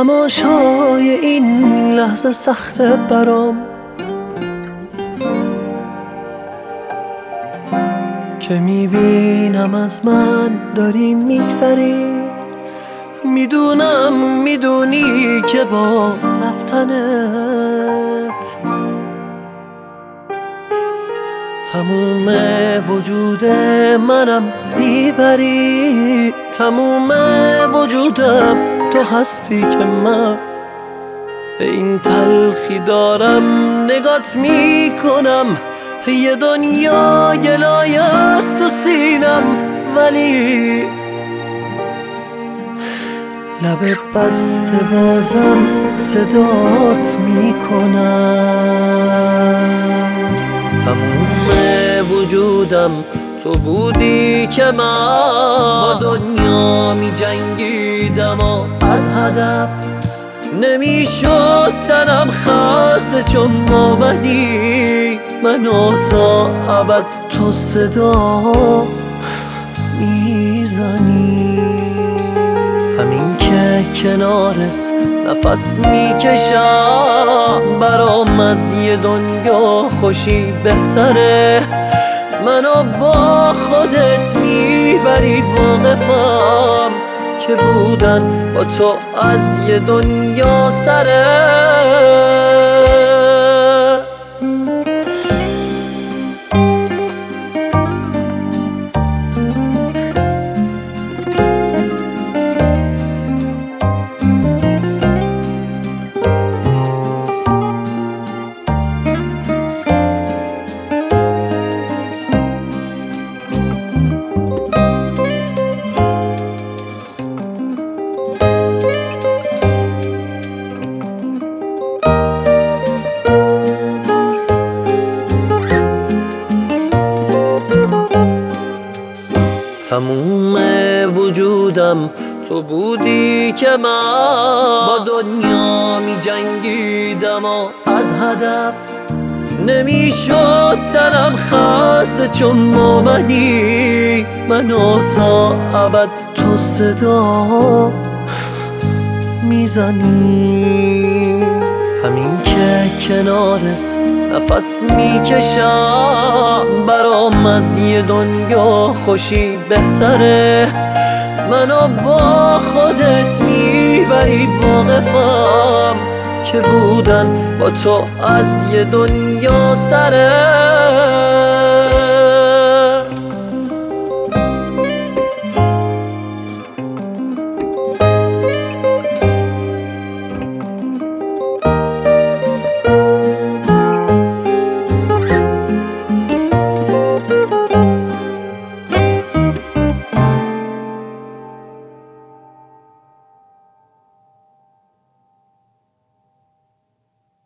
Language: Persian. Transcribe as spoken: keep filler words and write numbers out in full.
تماشای این لحظه سخته برام که میبینم از من داری میگذری. میدونم میدونی که با رفتنت تموم وجود منم میبری. تموم وجودم تو هستی که من به این تلخی دارم نگات میکنم. یه دنیا گلای است تو سینم ولی لب بسته بازم صدات میکنم. تموم وجودم تو بودی که من با دنیا می جنگیدم و از هدف نمیشد تنم خسته چون مومنی منو تا ابد تو صدا میزنی. همین که کنارت نفس میکشم برام از یه دنیا خوشی بهتره. منو با خودت میبری واقفم که بودن با تو از یه دنیا سره. تموم وجودم تو بودی که من با دنیا می جنگیدم و از هدف نمیشد تنم خسته چون مومنی منو تا ابد تو صدا میزنی. همین که کنارت نفس میکشم برام از یه دنیا خوشی بهتره. منو با خودت میبری واقفم که بودن با تو از یه دنیا سره.